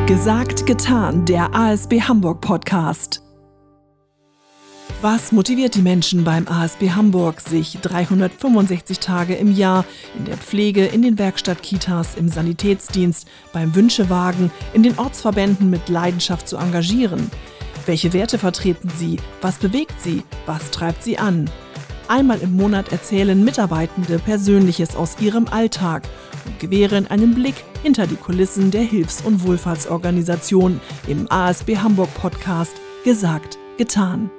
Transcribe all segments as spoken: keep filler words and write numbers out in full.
Gesagt, getan, der A S B Hamburg Podcast. Was motiviert die Menschen beim A S B Hamburg, sich dreihundertfünfundsechzig Tage im Jahr in der Pflege, in den Werkstattkitas, im Sanitätsdienst, beim Wünschewagen, in den Ortsverbänden mit Leidenschaft zu engagieren? Welche Werte vertreten sie? Was bewegt sie? Was treibt sie an? Einmal im Monat erzählen Mitarbeitende Persönliches aus ihrem Alltag und gewähren einen Blick hinter die Kulissen der Hilfs- und Wohlfahrtsorganisation im A S B Hamburg Podcast Gesagt, getan.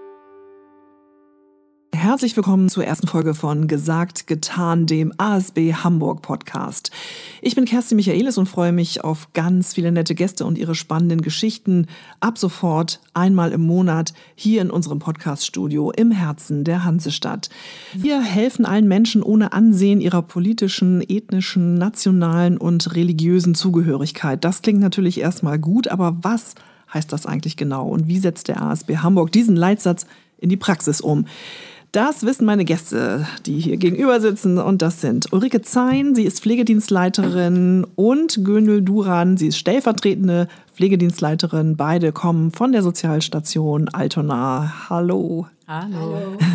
Herzlich willkommen zur ersten Folge von Gesagt, getan, dem A S B Hamburg Podcast. Ich bin Kerstin Michaelis und freue mich auf ganz viele nette Gäste und ihre spannenden Geschichten. Ab sofort einmal im Monat hier in unserem Podcaststudio im Herzen der Hansestadt. Wir helfen allen Menschen ohne Ansehen ihrer politischen, ethnischen, nationalen und religiösen Zugehörigkeit. Das klingt natürlich erstmal gut, aber was heißt das eigentlich genau? Und wie setzt der A S B Hamburg diesen Leitsatz in die Praxis um? Das wissen meine Gäste, die hier gegenüber sitzen, und das sind Ulrike Zein, sie ist Pflegedienstleiterin, und Gönül Duran, sie ist stellvertretende Pflegedienstleiterin. Beide kommen von der Sozialstation Altona. Hallo. Hallo.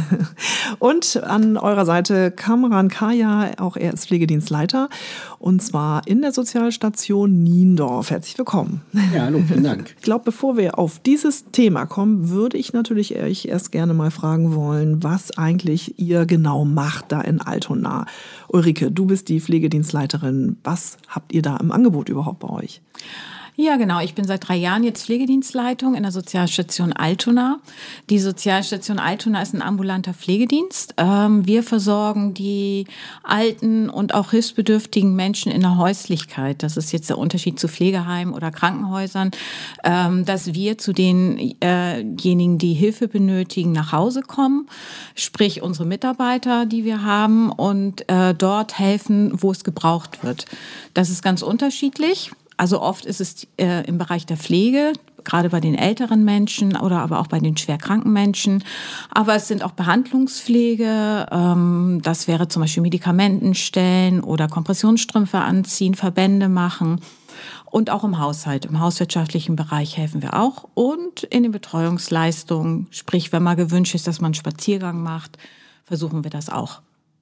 Und an eurer Seite Kamran Kaya, auch er ist Pflegedienstleiter, und zwar in der Sozialstation Niendorf. Herzlich willkommen. Ja, hallo, vielen Dank. Ich glaube, bevor wir auf dieses Thema kommen, würde ich natürlich euch erst gerne mal fragen wollen, was eigentlich ihr genau macht da in Altona. Ulrike, du bist die Pflegedienstleiterin. Was habt ihr da im Angebot überhaupt bei euch? Ja, genau. Ich bin seit drei Jahren jetzt Pflegedienstleitung in der Sozialstation Altona. Die Sozialstation Altona ist ein ambulanter Pflegedienst. Wir versorgen die alten und auch hilfsbedürftigen Menschen in der Häuslichkeit. Das ist jetzt der Unterschied zu Pflegeheimen oder Krankenhäusern, dass wir zu denjenigen, die Hilfe benötigen, nach Hause kommen, sprich unsere Mitarbeiter, die wir haben, und dort helfen, wo es gebraucht wird. Das ist ganz unterschiedlich. Also oft ist es äh, im Bereich der Pflege, gerade bei den älteren Menschen oder aber auch bei den schwerkranken Menschen. Aber es sind auch Behandlungspflege, ähm, das wäre zum Beispiel Medikamentenstellen oder Kompressionsstrümpfe anziehen, Verbände machen. Und auch im Haushalt, im hauswirtschaftlichen Bereich helfen wir auch. Und in den Betreuungsleistungen, sprich, wenn mal gewünscht ist, dass man einen Spaziergang macht, versuchen wir das auch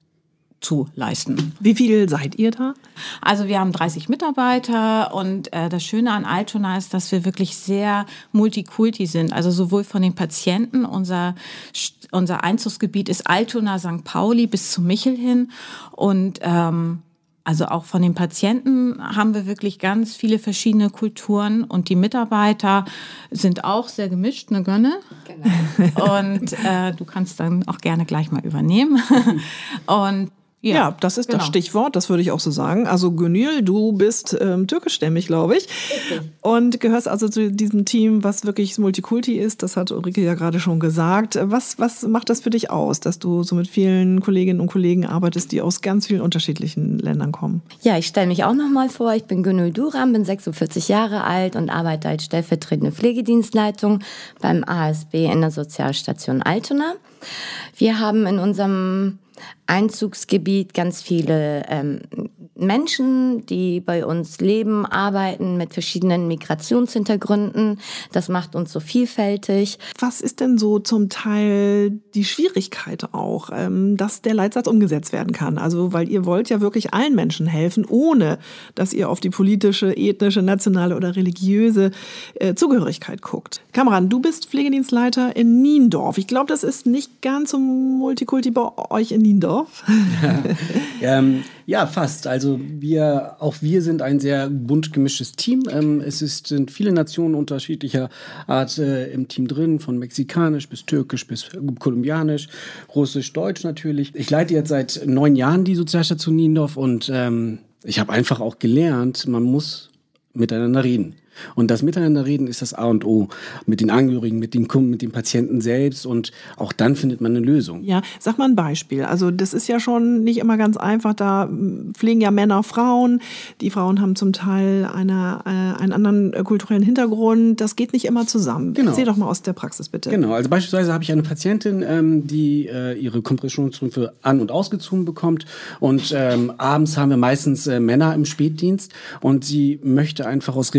zu leisten. Wie viel seid ihr da? Also wir haben dreißig Mitarbeiter, und äh, das Schöne an Altona ist, dass wir wirklich sehr multikulti sind. Also sowohl von den Patienten, unser, unser Einzugsgebiet ist Altona, Sankt Pauli bis zu Michel hin, und ähm, also auch von den Patienten haben wir wirklich ganz viele verschiedene Kulturen, und die Mitarbeiter sind auch sehr gemischt, ne Gönne? Genau. Und äh, du kannst dann auch gerne gleich mal übernehmen. Und Ja, ja, das ist genau das Stichwort, das würde ich auch so sagen. Also Gönül, du bist ähm, türkischstämmig, glaube ich. Okay. Und gehörst also zu diesem Team, was wirklich Multikulti ist. Das hat Ulrike ja gerade schon gesagt. Was, was macht das für dich aus, dass du so mit vielen Kolleginnen und Kollegen arbeitest, die aus ganz vielen unterschiedlichen Ländern kommen? Ja, ich stelle mich auch noch mal vor. Ich bin Gönül Duran, bin sechsundvierzig Jahre alt und arbeite als stellvertretende Pflegedienstleitung beim A S B in der Sozialstation Altona. Wir haben in unserem Einzugsgebiet ganz viele ähm, Menschen, die bei uns leben, arbeiten mit verschiedenen Migrationshintergründen. Das macht uns so vielfältig. Was ist denn so zum Teil die Schwierigkeit auch, ähm, dass der Leitsatz umgesetzt werden kann? Also, weil ihr wollt ja wirklich allen Menschen helfen, ohne dass ihr auf die politische, ethnische, nationale oder religiöse äh, Zugehörigkeit guckt. Kamran, du bist Pflegedienstleiter in Niendorf. Ich glaube, das ist nicht ganz so multikulti bei euch in Niendorf. Ja, ähm, ja, fast. Also wir, auch wir sind ein sehr bunt gemischtes Team. Ähm, es ist, sind viele Nationen unterschiedlicher Art äh, im Team drin, von mexikanisch bis türkisch bis kolumbianisch, russisch, deutsch natürlich. Ich leite jetzt seit neun Jahren die Sozialstation Niendorf, und ähm, ich habe einfach auch gelernt, man muss miteinander reden. Und das Miteinanderreden ist das A und O mit den Angehörigen, mit den Kunden, mit den Patienten selbst, und auch dann findet man eine Lösung. Ja, sag mal ein Beispiel. Also das ist ja schon nicht immer ganz einfach. Da pflegen ja Männer Frauen. Die Frauen haben zum Teil eine, äh, einen anderen kulturellen Hintergrund. Das geht nicht immer zusammen. Genau. Erzähl doch mal aus der Praxis bitte. Genau, also beispielsweise habe ich eine Patientin, ähm, die äh, ihre Kompressionsstrümpfe an- und ausgezogen bekommt, und ähm, abends haben wir meistens äh, Männer im Spätdienst, und sie möchte einfach aus religiösen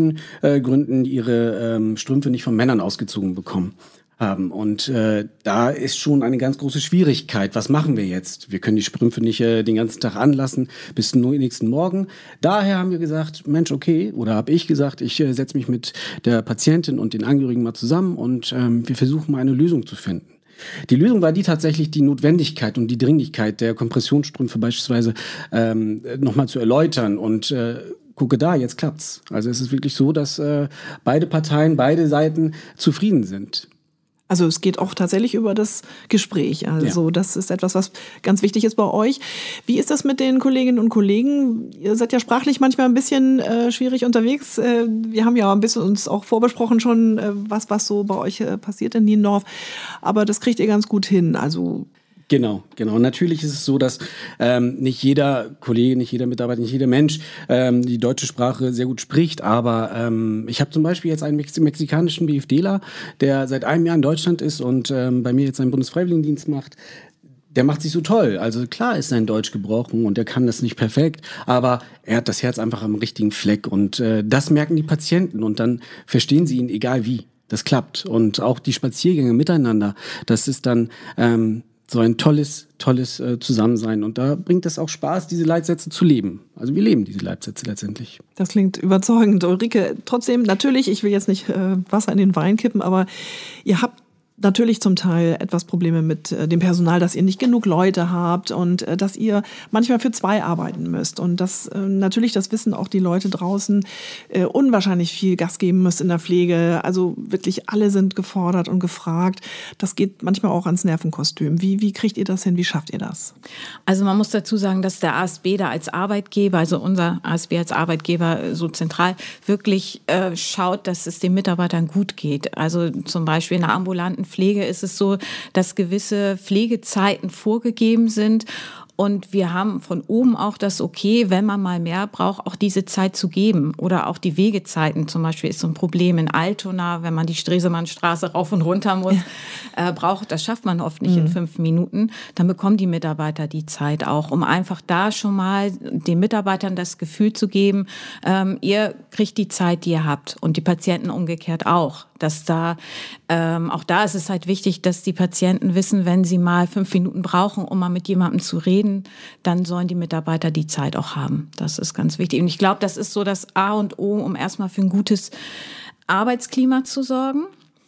religiösen äh, Gründen ihre ähm, Strümpfe nicht von Männern ausgezogen bekommen haben. Und äh, da ist schon eine ganz große Schwierigkeit. Was machen wir jetzt? Wir können die Strümpfe nicht äh, den ganzen Tag anlassen bis zum nächsten Morgen. Daher haben wir gesagt, Mensch, okay, oder habe ich gesagt, ich äh, setze mich mit der Patientin und den Angehörigen mal zusammen und ähm, wir versuchen mal eine Lösung zu finden. Die Lösung war die tatsächlich die Notwendigkeit und die Dringlichkeit der Kompressionsstrümpfe beispielsweise ähm, nochmal zu erläutern und äh, gucke da, jetzt klappt's. Also es ist wirklich so, dass äh, beide Parteien, beide Seiten zufrieden sind. Also es geht auch tatsächlich über das Gespräch. Also ja. Das ist etwas, was ganz wichtig ist bei euch. Wie ist das mit den Kolleginnen und Kollegen? Ihr seid ja sprachlich manchmal ein bisschen äh, schwierig unterwegs. Äh, wir haben ja ein bisschen uns auch vorbesprochen schon, äh, was, was so bei euch äh, passiert in Niendorf. Aber das kriegt ihr ganz gut hin. Also Genau, genau. Natürlich ist es so, dass ähm, nicht jeder Kollege, nicht jeder Mitarbeiter, nicht jeder Mensch ähm, die deutsche Sprache sehr gut spricht. Aber ähm, ich habe zum Beispiel jetzt einen Mex- mexikanischen BFDler, der seit einem Jahr in Deutschland ist und ähm, bei mir jetzt seinen Bundesfreiwilligendienst macht. Der macht sich so toll. Also klar ist sein Deutsch gebrochen und er kann das nicht perfekt, aber er hat das Herz einfach am richtigen Fleck. Und äh, das merken die Patienten und dann verstehen sie ihn, egal wie. Das klappt. Und auch die Spaziergänge miteinander, das ist dann Ähm, so ein tolles, tolles äh, Zusammensein. Und da bringt es auch Spaß, diese Leitsätze zu leben. Also wir leben diese Leitsätze letztendlich. Das klingt überzeugend, Ulrike. Trotzdem, natürlich, ich will jetzt nicht äh, Wasser in den Wein kippen, aber ihr habt natürlich zum Teil etwas Probleme mit äh, dem Personal, dass ihr nicht genug Leute habt und äh, dass ihr manchmal für zwei arbeiten müsst. Und das äh, natürlich, das wissen auch die Leute draußen, äh, unwahrscheinlich viel Gas geben müsst in der Pflege. Also wirklich alle sind gefordert und gefragt. Das geht manchmal auch ans Nervenkostüm. Wie, wie kriegt ihr das hin? Wie schafft ihr das? Also man muss dazu sagen, dass der A S B da als Arbeitgeber, also unser A S B als Arbeitgeber so zentral, wirklich äh, schaut, dass es den Mitarbeitern gut geht. Also zum Beispiel in der ambulanten Pflege ist es so, dass gewisse Pflegezeiten vorgegeben sind. Und wir haben von oben auch das Okay, wenn man mal mehr braucht, auch diese Zeit zu geben. Oder auch die Wegezeiten zum Beispiel ist so ein Problem in Altona, wenn man die Stresemannstraße rauf und runter muss, ja. äh, braucht, das schafft man oft nicht mhm. in fünf Minuten. Dann bekommen die Mitarbeiter die Zeit auch, um einfach da schon mal den Mitarbeitern das Gefühl zu geben, ähm, ihr kriegt die Zeit, die ihr habt. Und die Patienten umgekehrt auch. Dass da, ähm, auch da ist es halt wichtig, dass die Patienten wissen, wenn sie mal fünf Minuten brauchen, um mal mit jemandem zu reden, dann sollen die Mitarbeiter die Zeit auch haben. Das ist ganz wichtig. Und ich glaube, das ist so das A und O, um erstmal für ein gutes Arbeitsklima zu sorgen.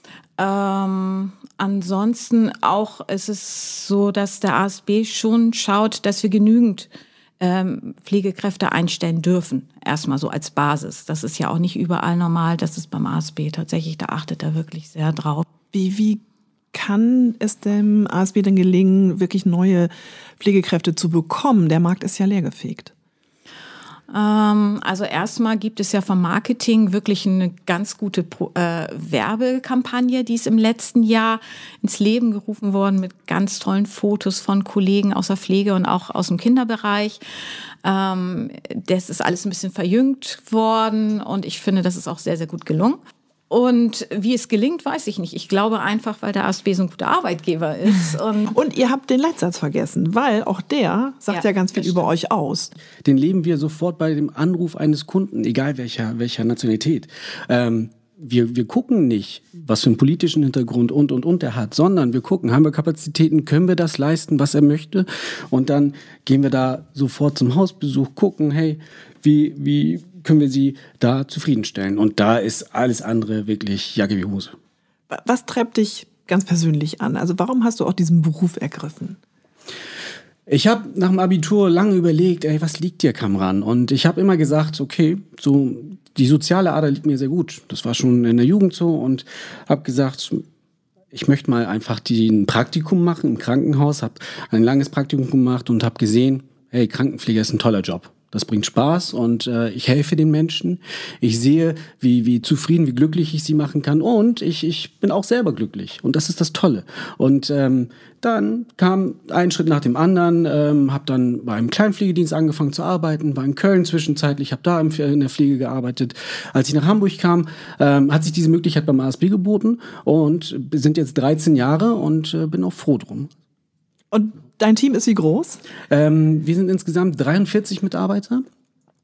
Ähm, ansonsten auch ist es so, dass der A S B schon schaut, dass wir genügend ähm, Pflegekräfte einstellen dürfen. Erstmal so als Basis. Das ist ja auch nicht überall normal. Das ist beim A S B tatsächlich, da achtet er wirklich sehr drauf. Wie, wie kann es dem A S B denn gelingen, wirklich neue Pflegekräfte zu bekommen? Der Markt ist ja leergefegt. Also erstmal gibt es ja vom Marketing wirklich eine ganz gute äh, Werbekampagne, die ist im letzten Jahr ins Leben gerufen worden mit ganz tollen Fotos von Kollegen aus der Pflege und auch aus dem Kinderbereich. Ähm, das ist alles ein bisschen verjüngt worden und ich finde, das ist auch sehr, sehr gut gelungen. Und wie es gelingt, weiß ich nicht. Ich glaube einfach, weil der A S B so ein guter Arbeitgeber ist. Und, und ihr habt den Leitsatz vergessen, weil auch der sagt ja, ja ganz viel über euch aus. Den leben wir sofort bei dem Anruf eines Kunden, egal welcher, welcher Nationalität. Ähm, wir, wir gucken nicht, was für einen politischen Hintergrund und, und, und er hat, sondern wir gucken, haben wir Kapazitäten, können wir das leisten, was er möchte? Und dann gehen wir da sofort zum Hausbesuch, gucken, hey, wie, wie können wir sie da zufriedenstellen? Und da ist alles andere wirklich Jacke wie Hose. Was treibt dich ganz persönlich an? Also warum hast du auch diesen Beruf ergriffen? Ich habe nach dem Abitur lange überlegt, ey, was liegt dir, Kamran? Und ich habe immer gesagt, okay, so die soziale Ader liegt mir sehr gut. Das war schon in der Jugend so und habe gesagt, ich möchte mal einfach die, ein Praktikum machen im Krankenhaus, habe ein langes Praktikum gemacht und habe gesehen, hey, Krankenpfleger ist ein toller Job. Das bringt Spaß und äh, ich helfe den Menschen. Ich sehe, wie, wie zufrieden, wie glücklich ich sie machen kann und ich, ich bin auch selber glücklich und das ist das Tolle. Und ähm, dann kam ein Schritt nach dem anderen, ähm, habe dann beim Kleinpflegedienst angefangen zu arbeiten, war in Köln zwischenzeitlich, habe da in der Pflege gearbeitet. Als ich nach Hamburg kam, ähm, hat sich diese Möglichkeit beim A S B geboten und sind jetzt dreizehn Jahre und äh, bin auch froh drum. Und dein Team ist wie groß? Ähm, wir sind insgesamt dreiundvierzig Mitarbeiter.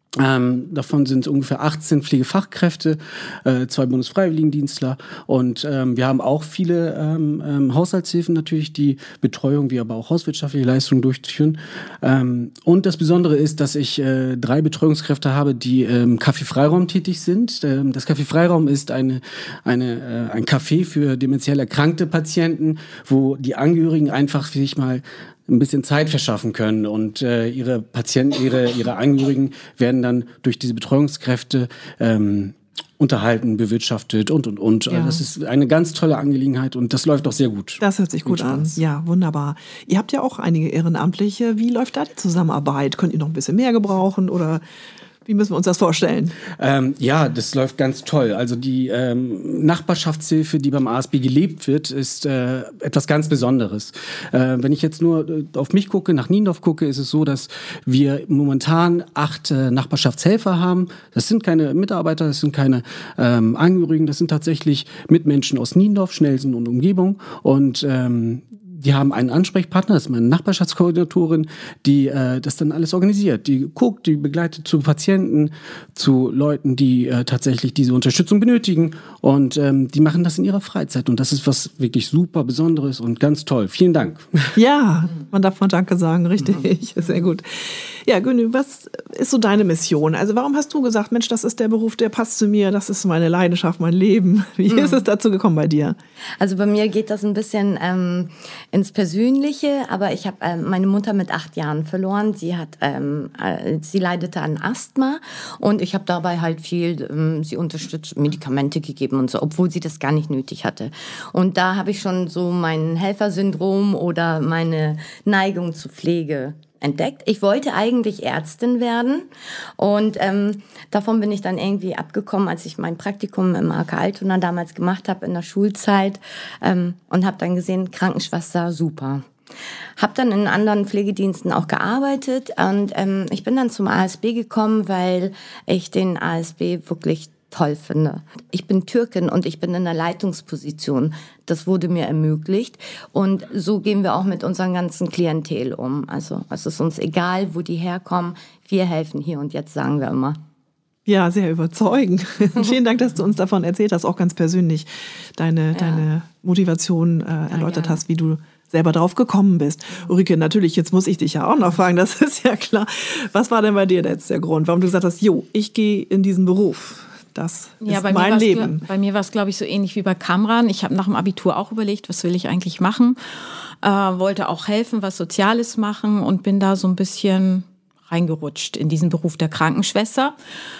Ähm, davon sind ungefähr achtzehn Pflegefachkräfte, äh, zwei Bundesfreiwilligendienstler und ähm, wir haben auch viele ähm, ähm, Haushaltshilfen natürlich, die Betreuung wie aber auch hauswirtschaftliche Leistungen durchführen. Ähm, und das Besondere ist, dass ich äh, drei Betreuungskräfte habe, die im Café Freiraum tätig sind. Ähm, das Café Freiraum ist eine, eine, äh, ein Café für dementiell erkrankte Patienten, wo die Angehörigen einfach für sich mal ein bisschen Zeit verschaffen können und äh, ihre Patienten, ihre, ihre Angehörigen werden dann durch diese Betreuungskräfte ähm, unterhalten, bewirtschaftet und, und, und. Ja. Das ist eine ganz tolle Angelegenheit und das läuft auch sehr gut. Das hört sich gut an. Ja, wunderbar. Ihr habt ja auch einige Ehrenamtliche. Wie läuft da die Zusammenarbeit? Könnt ihr noch ein bisschen mehr gebrauchen oder wie müssen wir uns das vorstellen? Ähm, ja, das läuft ganz toll. Also die ähm, Nachbarschaftshilfe, die beim A S B gelebt wird, ist äh, etwas ganz Besonderes. Äh, wenn ich jetzt nur äh, auf mich gucke, nach Niendorf gucke, ist es so, dass wir momentan acht äh, Nachbarschaftshelfer haben. Das sind keine Mitarbeiter, das sind keine ähm, Angehörigen, das sind tatsächlich Mitmenschen aus Niendorf, Schnelsen und Umgebung. Und ähm, die haben einen Ansprechpartner, das ist meine Nachbarschaftskoordinatorin, die äh, das dann alles organisiert. Die guckt, die begleitet zu Patienten, zu Leuten, die äh, tatsächlich diese Unterstützung benötigen. Und ähm, die machen das in ihrer Freizeit. Und das ist was wirklich super Besonderes und ganz toll. Vielen Dank. Ja, man darf mal Danke sagen, richtig. Sehr gut. Ja, Gönül, was ist so deine Mission? Also warum hast du gesagt, Mensch, das ist der Beruf, der passt zu mir, das ist meine Leidenschaft, mein Leben. Wie ist es dazu gekommen bei dir? Also bei mir geht das ein bisschen ähm, ins Persönliche, aber ich habe ähm, meine Mutter mit acht Jahren verloren. Sie hat, ähm, äh, sie leidete an Asthma und ich habe dabei halt viel, ähm, sie unterstützt, Medikamente gegeben und so, obwohl sie das gar nicht nötig hatte. Und da habe ich schon so mein Helfersyndrom oder meine Neigung zur Pflege entdeckt. Ich wollte eigentlich Ärztin werden und ähm, davon bin ich dann irgendwie abgekommen, als ich mein Praktikum im A K Altona damals gemacht habe in der Schulzeit ähm, und habe dann gesehen, Krankenschwester, super. Habe dann in anderen Pflegediensten auch gearbeitet und ähm, ich bin dann zum A S B gekommen, weil ich den A S B wirklich toll finde. Ich bin Türkin und ich bin in der Leitungsposition. Das wurde mir ermöglicht. Und so gehen wir auch mit unserem ganzen Klientel um. Also es ist uns egal, wo die herkommen. Wir helfen hier und jetzt, sagen wir immer. Ja, sehr überzeugend. Vielen Dank, dass du uns davon erzählt hast, auch ganz persönlich deine, ja. deine Motivation äh, erläutert ja, hast, wie du selber drauf gekommen bist. Ulrike, natürlich, jetzt muss ich dich ja auch noch fragen, das ist ja klar. Was war denn bei dir jetzt der Grund, warum du gesagt hast, jo, ich gehe in diesen Beruf? Das ja, ist bei mein mir Leben. Bei mir war es, glaube ich, so ähnlich wie bei Kamran. Ich habe nach dem Abitur auch überlegt, was will ich eigentlich machen. Äh, wollte auch helfen, was Soziales machen und bin da so ein bisschen reingerutscht in diesen Beruf der Krankenschwester.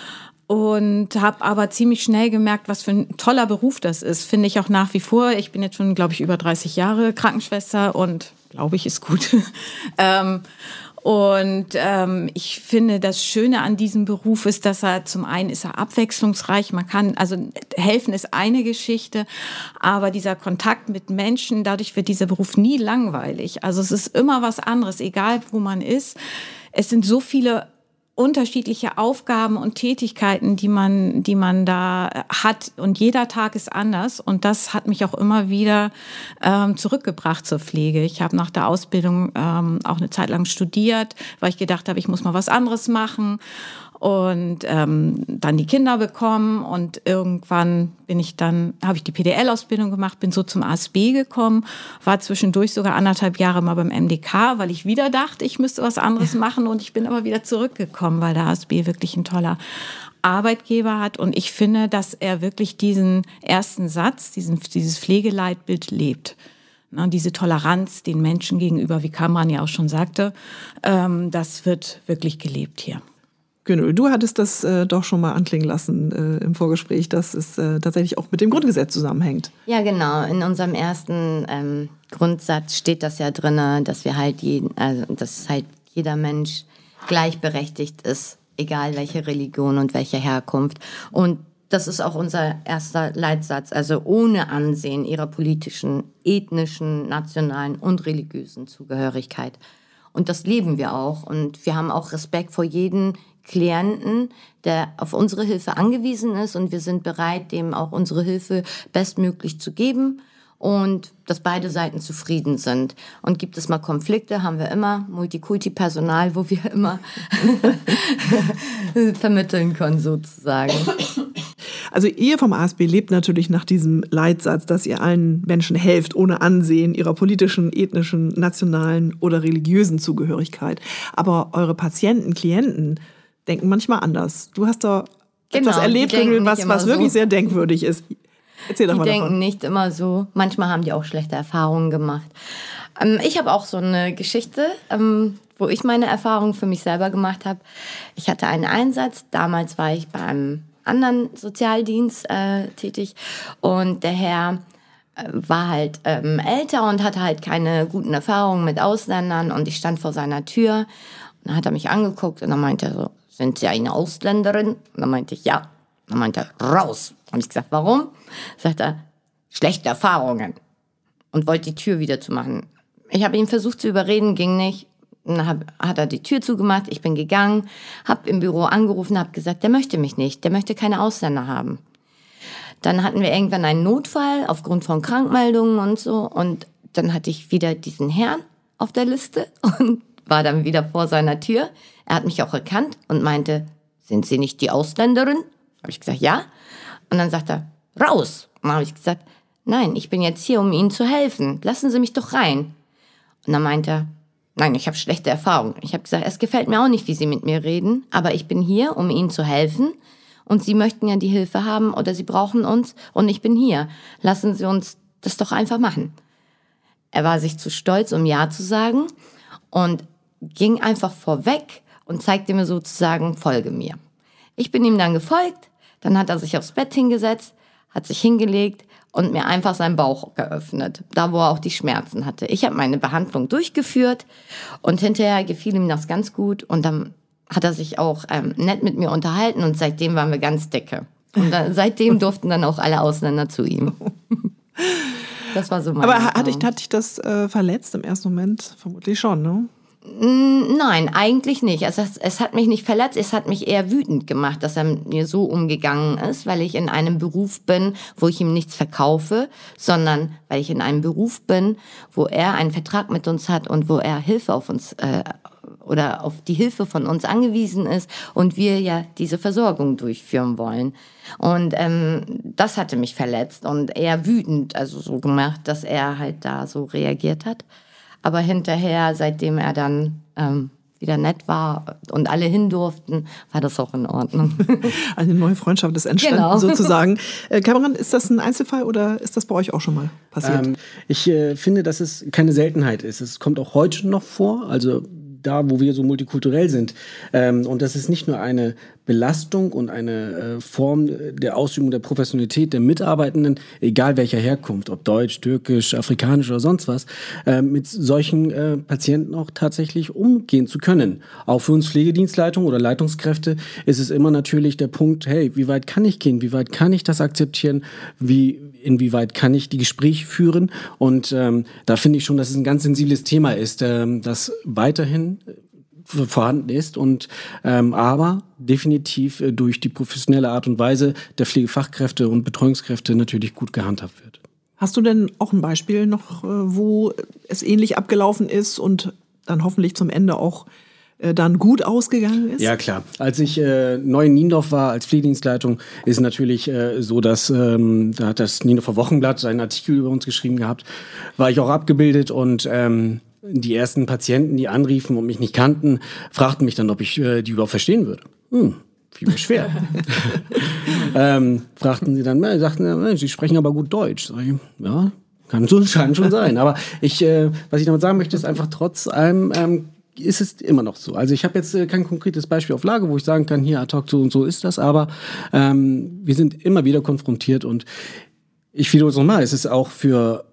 Und habe aber ziemlich schnell gemerkt, was für ein toller Beruf das ist. Finde ich auch nach wie vor. Ich bin jetzt schon, glaube ich, über dreißig Jahre Krankenschwester und glaube ich, ist gut. ähm, Und ähm, ich finde, das Schöne an diesem Beruf ist, dass er zum einen ist er abwechslungsreich. Man kann, also helfen ist eine Geschichte, aber dieser Kontakt mit Menschen, dadurch wird dieser Beruf nie langweilig. Also es ist immer was anderes, egal wo man ist. Es sind so viele unterschiedliche Aufgaben und Tätigkeiten, die man, die man da hat. Und jeder Tag ist anders. Und das hat mich auch immer wieder ähm, zurückgebracht zur Pflege. Ich habe nach der Ausbildung ähm, auch eine Zeit lang studiert, weil ich gedacht habe, ich muss mal was anderes machen. Und ähm, dann die Kinder bekommen und irgendwann bin ich dann, habe ich die P D L-Ausbildung gemacht, bin so zum A S B gekommen, war zwischendurch sogar anderthalb Jahre mal beim M D K, weil ich wieder dachte, ich müsste was anderes machen und ich bin aber wieder zurückgekommen, weil der A S B wirklich ein toller Arbeitgeber hat und ich finde, dass er wirklich diesen ersten Satz, diesen, dieses Pflegeleitbild lebt. Na, diese Toleranz den Menschen gegenüber, wie Kamran ja auch schon sagte, ähm, das wird wirklich gelebt hier. Gönül, du hattest das äh, doch schon mal anklingen lassen äh, im Vorgespräch, dass es äh, tatsächlich auch mit dem Grundgesetz zusammenhängt. Ja, genau. In unserem ersten ähm, Grundsatz steht das ja drin, dass wir halt jeden, also dass halt jeder Mensch gleichberechtigt ist, egal welche Religion und welche Herkunft. Und das ist auch unser erster Leitsatz, also ohne Ansehen ihrer politischen, ethnischen, nationalen und religiösen Zugehörigkeit. Und das leben wir auch. Und wir haben auch Respekt vor jedem Klienten, der auf unsere Hilfe angewiesen ist. Und wir sind bereit, dem auch unsere Hilfe bestmöglich zu geben. und dass beide Seiten zufrieden sind. Und gibt es mal Konflikte, haben wir immer Multikulti-Personal, wo wir immer vermitteln können sozusagen. Also ihr vom A S B lebt natürlich nach diesem Leitsatz, dass ihr allen Menschen helft, ohne Ansehen ihrer politischen, ethnischen, nationalen oder religiösen Zugehörigkeit. Aber eure Patienten, Klienten denken manchmal anders. Du hast da genau, etwas erlebt, was, was wirklich so. sehr denkwürdig ist. Erzähl doch die mal denken davon. nicht immer so. Manchmal haben die auch schlechte Erfahrungen gemacht. Ähm, ich habe auch so eine Geschichte, ähm, wo ich meine Erfahrungen für mich selber gemacht habe. Ich hatte einen Einsatz. Damals war ich bei einem anderen Sozialdienst äh, tätig. Und der Herr äh, war halt ähm, älter und hatte halt keine guten Erfahrungen mit Ausländern. Und ich stand vor seiner Tür. Und dann hat er mich angeguckt und dann meinte er so, sind Sie eine Ausländerin? Und dann meinte ich, ja. Dann meinte er, raus. Habe ich gesagt, warum? Sagt er, schlechte Erfahrungen. Und wollte die Tür wieder zumachen. Ich habe ihn versucht zu überreden, ging nicht. Dann hab, hat er die Tür zugemacht, ich bin gegangen, habe im Büro angerufen, habe gesagt, der möchte mich nicht, der möchte keine Ausländer haben. Dann hatten wir irgendwann einen Notfall aufgrund von Krankmeldungen und so. Und dann hatte ich wieder diesen Herrn auf der Liste und war dann wieder vor seiner Tür. Er hat mich auch erkannt und meinte, sind Sie nicht die Ausländerin? Habe ich gesagt, ja. Und dann sagt er, raus. Und dann habe ich gesagt, nein, ich bin jetzt hier, um Ihnen zu helfen. Lassen Sie mich doch rein. Und dann meinte er, nein, ich habe schlechte Erfahrungen. Ich habe gesagt, es gefällt mir auch nicht, wie Sie mit mir reden, aber ich bin hier, um Ihnen zu helfen. Und Sie möchten ja die Hilfe haben oder Sie brauchen uns und ich bin hier. Lassen Sie uns das doch einfach machen. Er war sich zu stolz, um Ja zu sagen und ging einfach vorweg und zeigte mir sozusagen, folge mir. Ich bin ihm dann gefolgt, dann hat er sich aufs Bett hingesetzt, hat sich hingelegt und mir einfach seinen Bauch geöffnet, da wo er auch die Schmerzen hatte. Ich habe meine Behandlung durchgeführt und hinterher gefiel ihm das ganz gut und dann hat er sich auch ähm, nett mit mir unterhalten und seitdem waren wir ganz dicke. Und dann, seitdem durften dann auch alle Ausländer zu ihm. Das war so mein Aber hat dich, hat dich das äh, verletzt im ersten Moment? Vermutlich schon, ne? Nein, eigentlich nicht. Es, es hat mich nicht verletzt, es hat mich eher wütend gemacht, dass er mit mir so umgegangen ist, weil ich in einem Beruf bin, wo ich ihm nichts verkaufe, sondern weil ich in einem Beruf bin, wo er einen Vertrag mit uns hat und wo er Hilfe auf uns äh, oder auf die Hilfe von uns angewiesen ist und wir ja diese Versorgung durchführen wollen. Und ähm, das hatte mich verletzt und eher wütend, also so gemacht, dass er halt da so reagiert hat. Aber hinterher, seitdem er dann ähm, wieder nett war und alle hin durften, war das auch in Ordnung. Eine neue Freundschaft ist entstanden, genau. sozusagen. Äh, Kamran, ist das ein Einzelfall oder ist das bei euch auch schon mal passiert? Ähm, ich äh, finde, dass es keine Seltenheit ist. Es kommt auch heute noch vor, also da, wo wir so multikulturell sind. Ähm, und das ist nicht nur eine Belastung und eine äh, Form der Ausübung der Professionalität der Mitarbeitenden, egal welcher Herkunft, ob deutsch, türkisch, afrikanisch oder sonst was, äh, mit solchen äh, Patienten auch tatsächlich umgehen zu können. Auch für uns Pflegedienstleitung oder Leitungskräfte ist es immer natürlich der Punkt, hey, wie weit kann ich gehen, wie weit kann ich das akzeptieren, wie inwieweit kann ich die Gespräche führen? Und ähm, da finde ich schon, dass es ein ganz sensibles Thema ist, ähm, das weiterhin vorhanden ist und ähm, aber definitiv äh, durch die professionelle Art und Weise der Pflegefachkräfte und Betreuungskräfte natürlich gut gehandhabt wird. Hast du denn auch ein Beispiel noch, äh, wo es ähnlich abgelaufen ist und dann hoffentlich zum Ende auch äh, dann gut ausgegangen ist? Ja, klar. Als ich äh, neu in Niendorf war als Pflegedienstleitung, ist natürlich äh, so, dass ähm, da hat das Niendorfer Wochenblatt seinen Artikel über uns geschrieben gehabt, war ich auch abgebildet und ähm, die ersten Patienten, die anriefen und mich nicht kannten, fragten mich dann, ob ich äh, die überhaupt verstehen würde. Hm, fiel mir schwer. ähm, fragten sie dann, äh, sagten, äh, sie sprechen aber gut Deutsch. Sag ich, ja, kann schon, kann schon sein. Aber ich, äh, was ich damit sagen möchte, ist einfach trotz allem, ähm, ist es immer noch so. Also ich habe jetzt äh, kein konkretes Beispiel auf Lage, wo ich sagen kann, hier ad hoc so und so ist das, aber ähm, wir sind immer wieder konfrontiert und ich wiederhole es nochmal, es ist auch für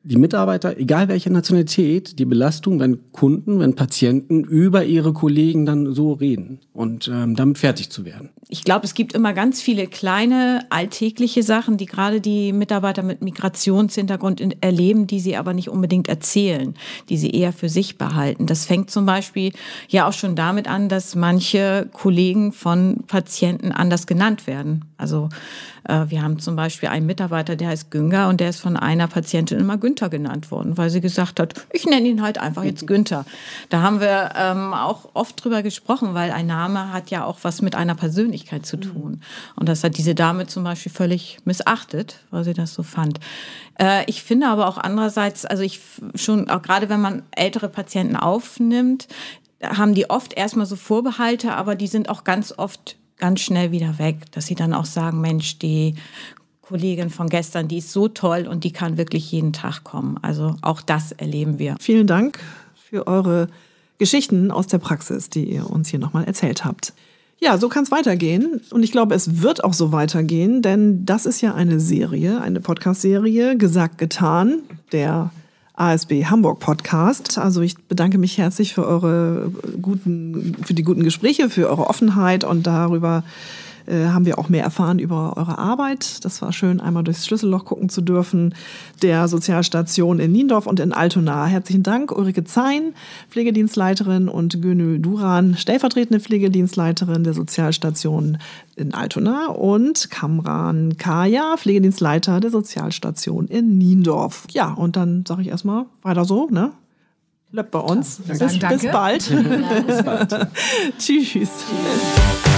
die Mitarbeiter, egal welche Nationalität, die Belastung, wenn Kunden, wenn Patienten über ihre Kollegen dann so reden und ähm, damit fertig zu werden. Ich glaube, es gibt immer ganz viele kleine alltägliche Sachen, die gerade die Mitarbeiter mit Migrationshintergrund in, erleben, die sie aber nicht unbedingt erzählen, die sie eher für sich behalten. Das fängt zum Beispiel ja auch schon damit an, dass manche Kollegen von Patienten anders genannt werden. Also äh, wir haben zum Beispiel einen Mitarbeiter, der heißt Günger und der ist von einer Patientin immer Günther genannt worden, weil sie gesagt hat, ich nenne ihn halt einfach jetzt Günther. Da haben wir ähm, auch oft drüber gesprochen, weil ein Name hat ja auch was mit einer Persönlichkeit zu tun. Und das hat diese Dame zum Beispiel völlig missachtet, weil sie das so fand. Äh, ich finde aber auch andererseits, also ich schon, auch gerade wenn man ältere Patienten aufnimmt, haben die oft erstmal so Vorbehalte, aber die sind auch ganz oft ganz schnell wieder weg, dass sie dann auch sagen, Mensch, die Kollegin von gestern, die ist so toll und die kann wirklich jeden Tag kommen. Also auch das erleben wir. Vielen Dank für eure Geschichten aus der Praxis, die ihr uns hier nochmal erzählt habt. Ja, so kann es weitergehen und ich glaube, es wird auch so weitergehen, denn das ist ja eine Serie, eine Podcast-Serie, Gesagt, getan, der A S B Hamburg Podcast. Also ich bedanke mich herzlich für eure guten, für die guten Gespräche, für eure Offenheit und darüber äh, haben wir auch mehr erfahren über eure Arbeit. Das war schön, einmal durchs Schlüsselloch gucken zu dürfen, der Sozialstation in Niendorf und in Altona. Herzlichen Dank, Ulrike Zein, Pflegedienstleiterin, und Gönül Duran, stellvertretende Pflegedienstleiterin der Sozialstation in Altona, und Kamran Kaya, Pflegedienstleiter der Sozialstation in Niendorf. Ja, und dann sage ich erstmal weiter so, ne? Bleibt bei uns. Ja, bis, bis bald. Bis bald. Tschüss. Tschüss.